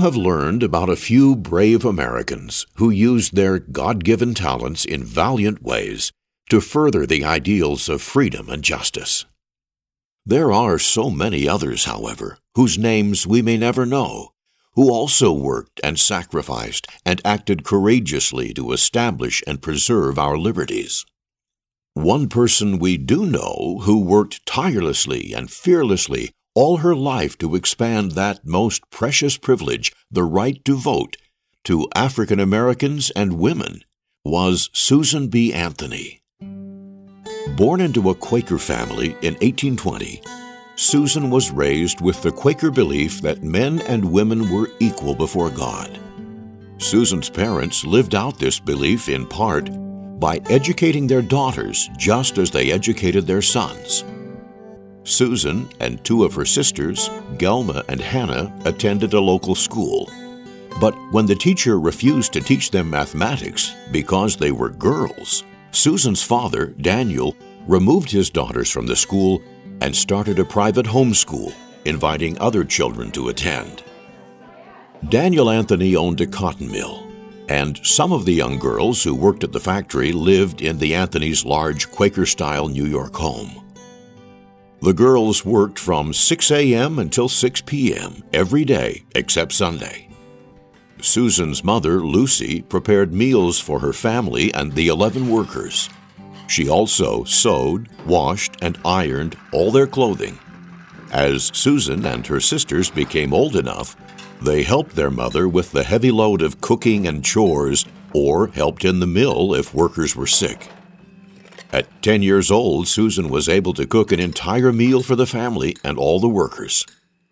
have learned about a few brave Americans who used their God-given talents in valiant ways to further the ideals of freedom and justice. There are so many others, however, whose names we may never know, who also worked and sacrificed and acted courageously to establish and preserve our liberties. One person we do know who worked tirelessly and fearlessly all her life to expand that most precious privilege, the right to vote, to African Americans and women, was Susan B. Anthony. Born into a Quaker family in 1820, Susan was raised with the Quaker belief that men and women were equal before God. Susan's parents lived out this belief in part by educating their daughters just as they educated their sons. Susan and two of her sisters, Gelma and Hannah, attended a local school. But when the teacher refused to teach them mathematics because they were girls, Susan's father, Daniel, removed his daughters from the school and started a private homeschool, inviting other children to attend. Daniel Anthony owned a cotton mill, and some of the young girls who worked at the factory lived in the Anthony's large Quaker-style New York home. The girls worked from 6 a.m. until 6 p.m. every day except Sunday. Susan's mother, Lucy, prepared meals for her family and the 11 workers. She also sewed, washed, and ironed all their clothing. As Susan and her sisters became old enough, they helped their mother with the heavy load of cooking and chores, or helped in the mill if workers were sick. At 10 years old, Susan was able to cook an entire meal for the family and all the workers.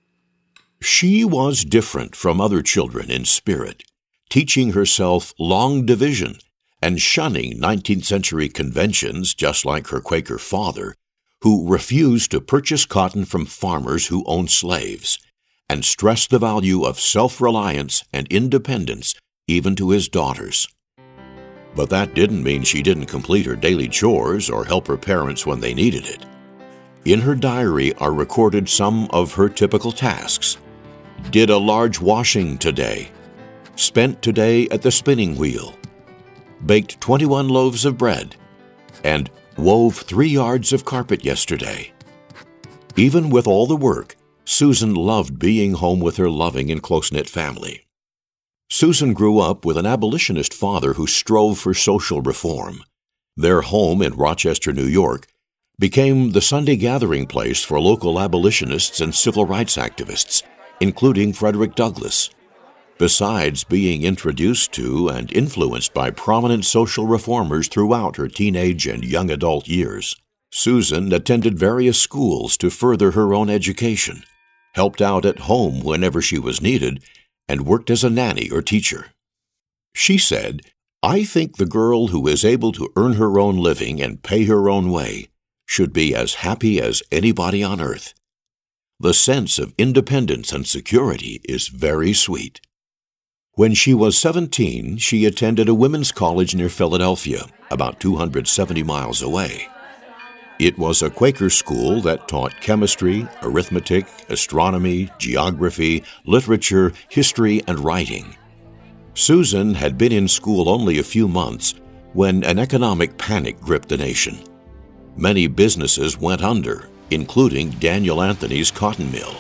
She was different from other children in spirit, teaching herself long division and shunning 19th century conventions just like her Quaker father, who refused to purchase cotton from farmers who owned slaves, and stressed the value of self-reliance and independence even to his daughters. But that didn't mean she didn't complete her daily chores or help her parents when they needed it. In her diary are recorded some of her typical tasks. Did a large washing today. Spent today at the spinning wheel. Baked 21 loaves of bread. And wove 3 yards of carpet yesterday. Even with all the work, Susan loved being home with her loving and close-knit family. Susan grew up with an abolitionist father who strove for social reform. Their home in Rochester, New York, became the Sunday gathering place for local abolitionists and civil rights activists, including Frederick Douglass. Besides being introduced to and influenced by prominent social reformers throughout her teenage and young adult years, Susan attended various schools to further her own education, helped out at home whenever she was needed, and worked as a nanny or teacher. She said, "I think the girl who is able to earn her own living and pay her own way should be as happy as anybody on earth. The sense of independence and security is very sweet." When she was 17, she attended a women's college near Philadelphia, about 270 miles away. It was a Quaker school that taught chemistry, arithmetic, astronomy, geography, literature, history, and writing. Susan had been in school only a few months when an economic panic gripped the nation. Many businesses went under, including Daniel Anthony's cotton mill.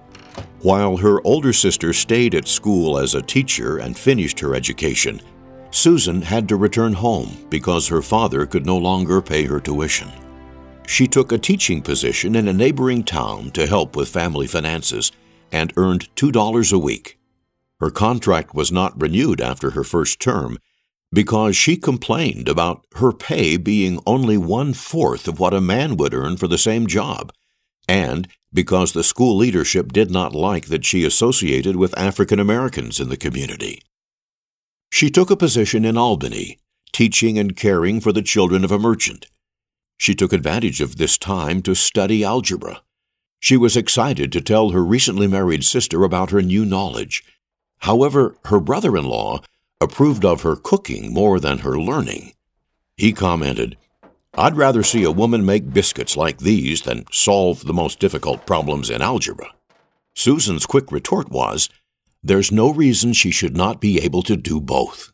While her older sister stayed at school as a teacher and finished her education, Susan had to return home because her father could no longer pay her tuition. She took a teaching position in a neighboring town to help with family finances and earned $2 a week. Her contract was not renewed after her first term because she complained about her pay being only 1/4 of what a man would earn for the same job, and because the school leadership did not like that she associated with African Americans in the community. She took a position in Albany, teaching and caring for the children of a merchant. She took advantage of this time to study algebra. She was excited to tell her recently married sister about her new knowledge. However, her brother-in-law approved of her cooking more than her learning. He commented, "I'd rather see a woman make biscuits like these than solve the most difficult problems in algebra." Susan's quick retort was, There's no reason she should not be able to do both.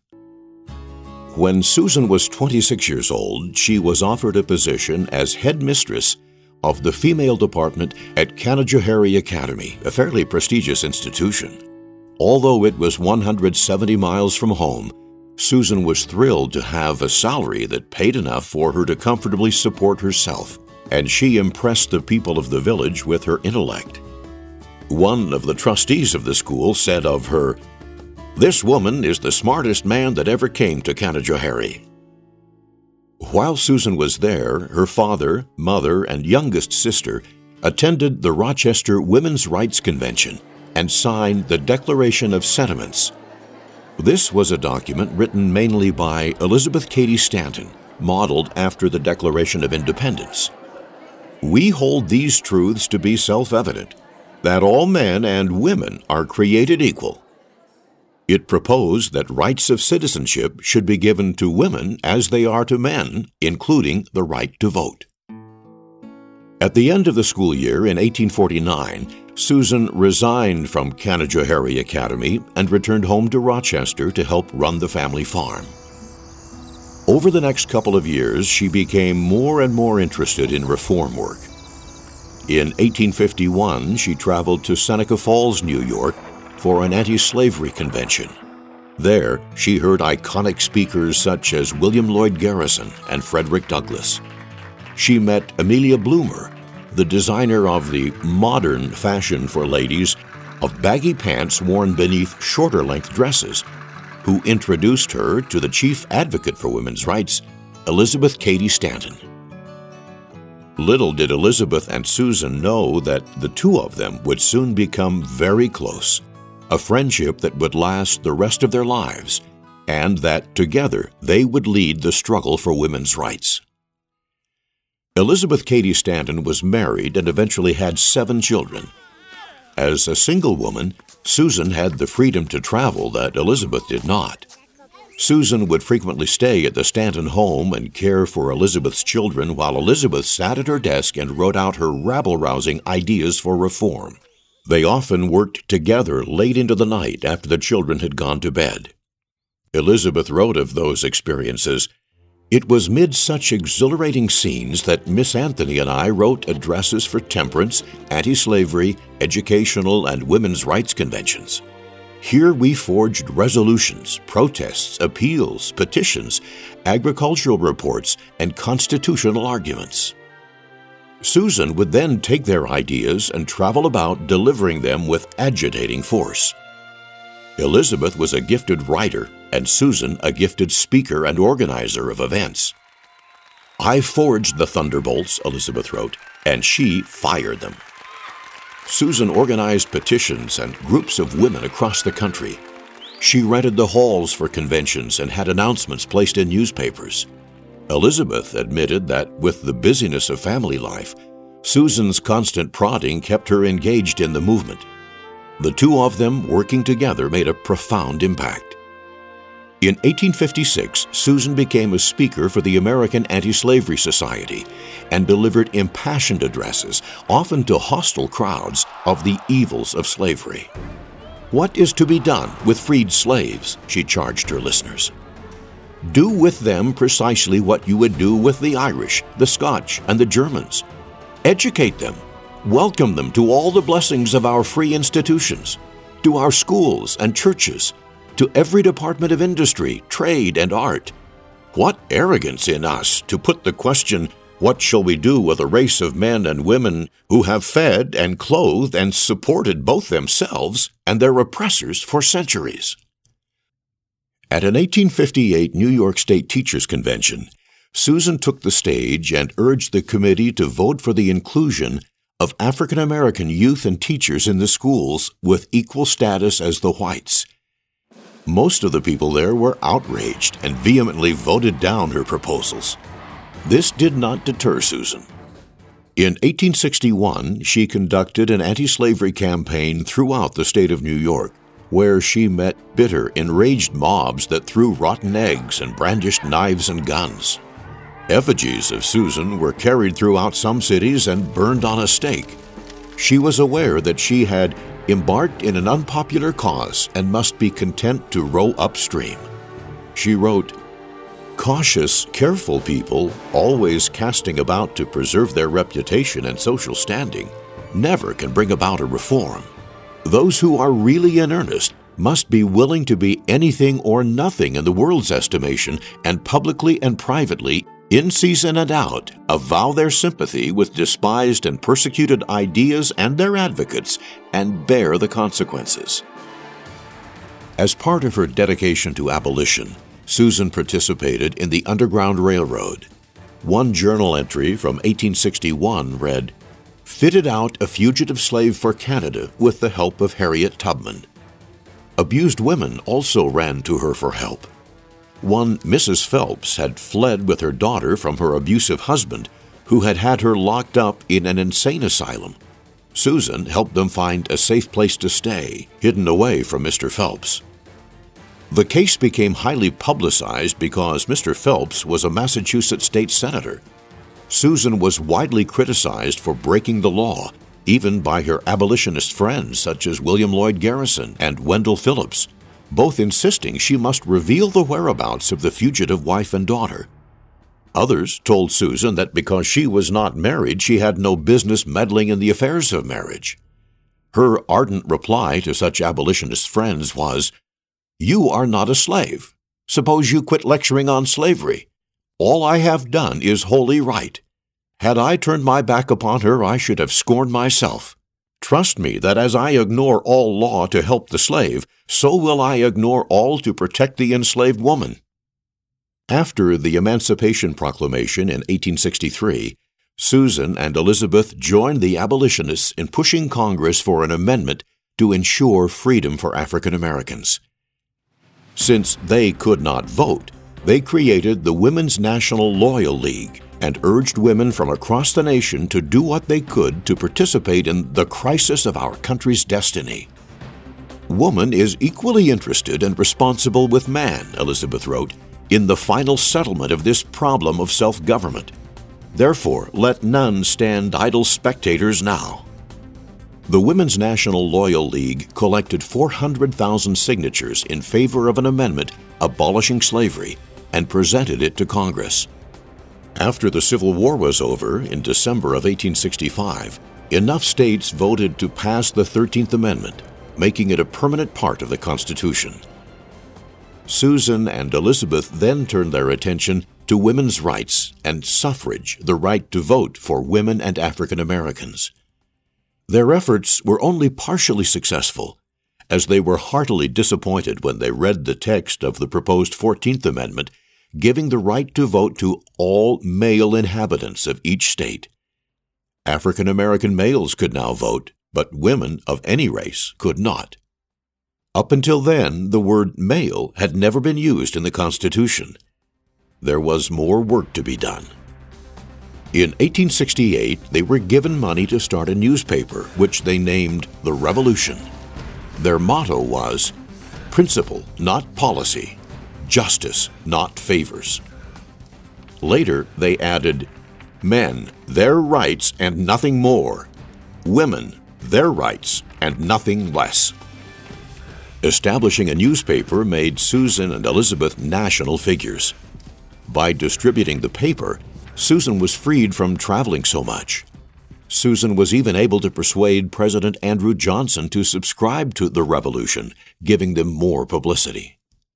When Susan was 26 years old, she was offered a position as headmistress of the female department at Canajoharie Academy, a fairly prestigious institution. Although it was 170 miles from home, Susan was thrilled to have a salary that paid enough for her to comfortably support herself, and she impressed the people of the village with her intellect. One of the trustees of the school said of her, "This woman is the smartest man that ever came to Canajoharie." While Susan was there, her father, mother, and youngest sister attended the Rochester Women's Rights Convention and signed the Declaration of Sentiments. This was a document written mainly by Elizabeth Cady Stanton, modeled after the Declaration of Independence. "We hold these truths to be self-evident, that all men and women are created equal." It proposed that rights of citizenship should be given to women as they are to men, including the right to vote. At the end of the school year in 1849, Susan resigned from Canajoharie Academy and returned home to Rochester to help run the family farm. Over the next couple of years, she became more and more interested in reform work. In 1851, she traveled to Seneca Falls, New York, for an anti-slavery convention. There, she heard iconic speakers such as William Lloyd Garrison and Frederick Douglass. She met Amelia Bloomer, the designer of the modern fashion for ladies of baggy pants worn beneath shorter-length dresses, who introduced her to the chief advocate for women's rights, Elizabeth Cady Stanton. Little did Elizabeth and Susan know that the two of them would soon become very close, a friendship that would last the rest of their lives, and that together they would lead the struggle for women's rights. Elizabeth Cady Stanton was married and eventually had 7 children. As a single woman, Susan had the freedom to travel that Elizabeth did not. Susan would frequently stay at the Stanton home and care for Elizabeth's children while Elizabeth sat at her desk and wrote out her rabble-rousing ideas for reform. They often worked together late into the night after the children had gone to bed. Elizabeth wrote of those experiences, "It was mid such exhilarating scenes that Miss Anthony and I wrote addresses for temperance, anti-slavery, educational, and women's rights conventions. Here we forged resolutions, protests, appeals, petitions, agricultural reports, and constitutional arguments." Susan would then take their ideas and travel about delivering them with agitating force. Elizabeth was a gifted writer, and Susan a gifted speaker and organizer of events. "I forged the thunderbolts," Elizabeth wrote, "and she fired them." Susan organized petitions and groups of women across the country. She rented the halls for conventions and had announcements placed in newspapers. Elizabeth admitted that with the busyness of family life, Susan's constant prodding kept her engaged in the movement. The two of them working together made a profound impact. In 1856, Susan became a speaker for the American Anti-Slavery Society and delivered impassioned addresses, often to hostile crowds, of the evils of slavery. "What is to be done with freed slaves?" she charged her listeners. "Do with them precisely what you would do with the Irish, the Scotch, and the Germans. Educate them. Welcome them to all the blessings of our free institutions, to our schools and churches, to every department of industry, trade, and art. What arrogance in us to put the question, what shall we do with a race of men and women who have fed and clothed and supported both themselves and their oppressors for centuries?" At an 1858 New York State Teachers Convention, Susan took the stage and urged the committee to vote for the inclusion of African American youth and teachers in the schools with equal status as the whites. Most of the people there were outraged and vehemently voted down her proposals. This did not deter Susan. In 1861, she conducted an anti-slavery campaign throughout the state of New York, where she met bitter, enraged mobs that threw rotten eggs and brandished knives and guns. Effigies of Susan were carried throughout some cities and burned on a stake. She was aware that she had embarked in an unpopular cause and must be content to row upstream. She wrote, "Cautious, careful people, always casting about to preserve their reputation and social standing, never can bring about a reform. Those who are really in earnest must be willing to be anything or nothing in the world's estimation, and publicly and privately, in season and out, avow their sympathy with despised and persecuted ideas and their advocates, and bear the consequences." As part of her dedication to abolition, Susan participated in the Underground Railroad. One journal entry from 1861 read, "Fitted out a fugitive slave for Canada with the help of Harriet Tubman." Abused women also ran to her for help. One Mrs. Phelps had fled with her daughter from her abusive husband, who had had her locked up in an insane asylum. Susan helped them find a safe place to stay, hidden away from Mr. Phelps. The case became highly publicized because Mr. Phelps was a Massachusetts state senator. Susan was widely criticized for breaking the law, even by her abolitionist friends such as William Lloyd Garrison and Wendell Phillips, both insisting she must reveal the whereabouts of the fugitive wife and daughter. Others told Susan that because she was not married, she had no business meddling in the affairs of marriage. Her ardent reply to such abolitionist friends was, "You are not a slave. Suppose you quit lecturing on slavery. All I have done is wholly right. Had I turned my back upon her, I should have scorned myself. Trust me that as I ignore all law to help the slave, so will I ignore all to protect the enslaved woman." After the Emancipation Proclamation in 1863, Susan and Elizabeth joined the abolitionists in pushing Congress for an amendment to ensure freedom for African Americans. Since they could not vote, they created the Women's National Loyal League and urged women from across the nation to do what they could to participate in the crisis of our country's destiny. "Woman is equally interested and responsible with man," Elizabeth wrote, "in the final settlement of this problem of self-government. Therefore, let none stand idle spectators now." The Women's National Loyal League collected 400,000 signatures in favor of an amendment abolishing slavery and presented it to Congress. After the Civil War was over, in December of 1865, enough states voted to pass the 13th Amendment, making it a permanent part of the Constitution. Susan and Elizabeth then turned their attention to women's rights and suffrage, the right to vote for women and African Americans. Their efforts were only partially successful, as they were heartily disappointed when they read the text of the proposed 14th Amendment, giving the right to vote to all male inhabitants of each state. African American males could now vote, but women of any race could not. Up until then, the word male had never been used in the Constitution. There was more work to be done. In 1868, they were given money to start a newspaper, which they named The Revolution. Their motto was, "Principle, not policy. Justice, not favors." Later, they added, "Men, their rights and nothing more. Women, their rights and nothing less." Establishing a newspaper made Susan and Elizabeth national figures. By distributing the paper, Susan was freed from traveling so much. Susan was even able to persuade President Andrew Johnson to subscribe to The Revolution, giving them more publicity.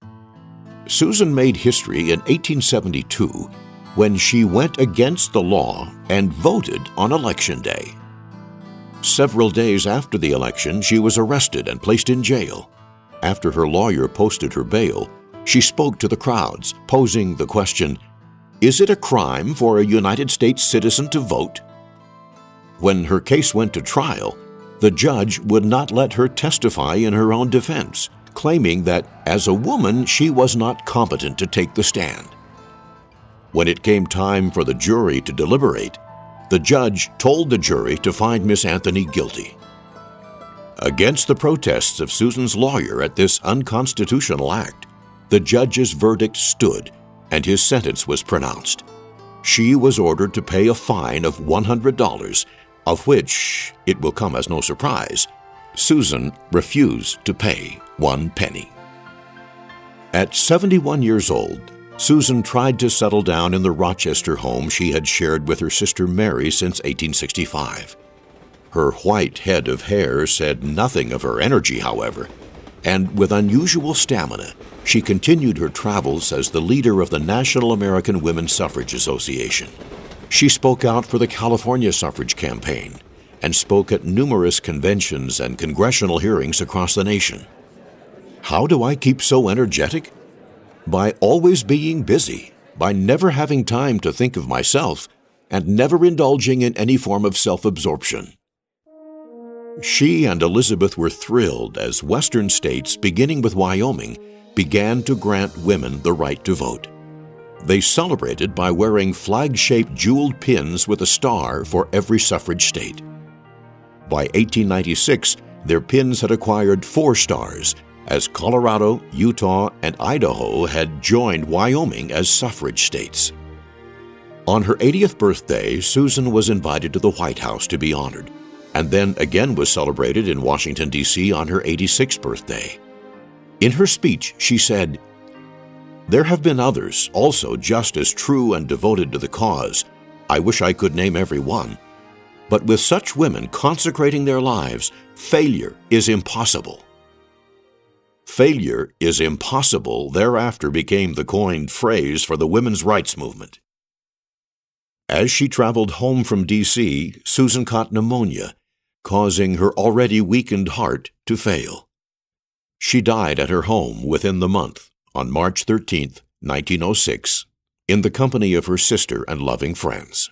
Susan made history in 1872 when she went against the law and voted on Election Day. Several days after the election, she was arrested and placed in jail. After her lawyer posted her bail, she spoke to the crowds, posing the question, "Is it a crime for a United States citizen to vote?" When her case went to trial, the judge would not let her testify in her own defense, claiming that as a woman she was not competent to take the stand. When it came time for the jury to deliberate, the judge told the jury to find Miss Anthony guilty. Against the protests of Susan's lawyer at this unconstitutional act, the judge's verdict stood and his sentence was pronounced. She was ordered to pay a fine of $100, of which, it will come as no surprise, Susan refused to pay 1 penny. At 71 years old, Susan tried to settle down in the Rochester home she had shared with her sister Mary since 1865. Her white head of hair said nothing of her energy, however, and with unusual stamina, she continued her travels as the leader of the National American Women's Suffrage Association. She spoke out for the California suffrage campaign and spoke at numerous conventions and congressional hearings across the nation. How do I keep so energetic? By always being busy, by never having time to think of myself, and never indulging in any form of self-absorption. She and Elizabeth were thrilled as Western states, beginning with Wyoming, began to grant women the right to vote. They celebrated by wearing flag-shaped jeweled pins with a star for every suffrage state. By 1896, their pins had acquired 4 stars, as Colorado, Utah, and Idaho had joined Wyoming as suffrage states. On her 80th birthday, Susan was invited to the White House to be honored, and then again was celebrated in Washington, D.C. on her 86th birthday. In her speech, she said, "There have been others, also just as true and devoted to the cause. I wish I could name every one. But with such women consecrating their lives, failure is impossible." Failure is impossible thereafter became the coined phrase for the women's rights movement. As she traveled home from D.C., Susan caught pneumonia, causing her already weakened heart to fail. She died at her home within the month, on March 13, 1906, in the company of her sister and loving friends.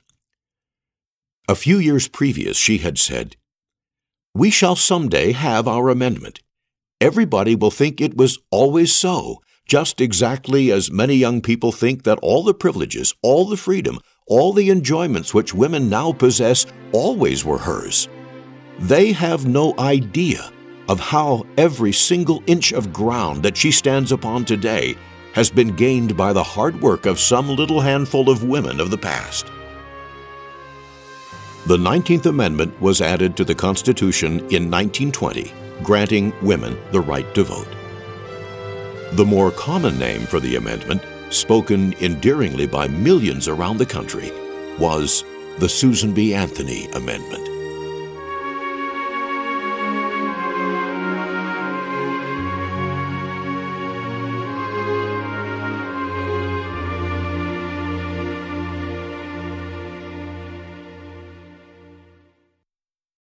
A few years previous, she had said, "We shall someday have our amendment. Everybody will think it was always so, just exactly as many young people think that all the privileges, all the freedom, all the enjoyments which women now possess always were hers. They have no idea of how every single inch of ground that she stands upon today has been gained by the hard work of some little handful of women of the past." The 19th Amendment was added to the Constitution in 1920, granting women the right to vote. The more common name for the amendment, spoken endearingly by millions around the country, was the Susan B. Anthony Amendment.